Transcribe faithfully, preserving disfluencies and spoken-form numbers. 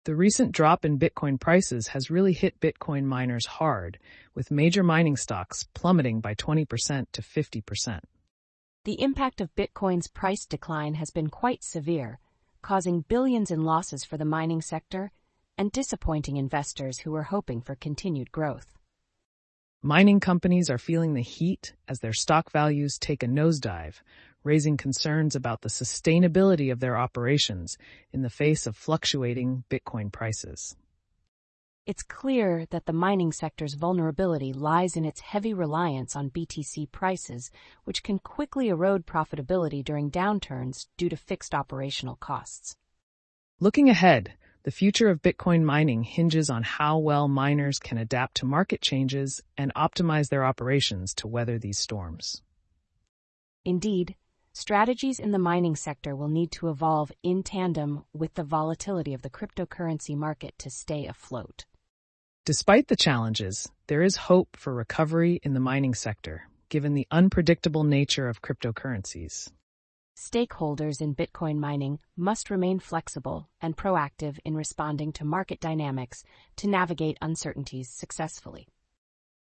The recent drop in Bitcoin prices has really hit Bitcoin miners hard, with major mining stocks plummeting by twenty percent to fifty percent. The impact of Bitcoin's price decline has been quite severe, causing billions in losses for the mining sector and disappointing investors who were hoping for continued growth. Mining companies are feeling the heat as their stock values take a nosedive, raising concerns about the sustainability of their operations in the face of fluctuating Bitcoin prices. It's clear that the mining sector's vulnerability lies in its heavy reliance on B T C prices, which can quickly erode profitability during downturns due to fixed operational costs. Looking ahead, the future of Bitcoin mining hinges on how well miners can adapt to market changes and optimize their operations to weather these storms. Indeed, strategies in the mining sector will need to evolve in tandem with the volatility of the cryptocurrency market to stay afloat. Despite the challenges, there is hope for recovery in the mining sector, given the unpredictable nature of cryptocurrencies. Stakeholders in Bitcoin mining must remain flexible and proactive in responding to market dynamics to navigate uncertainties successfully.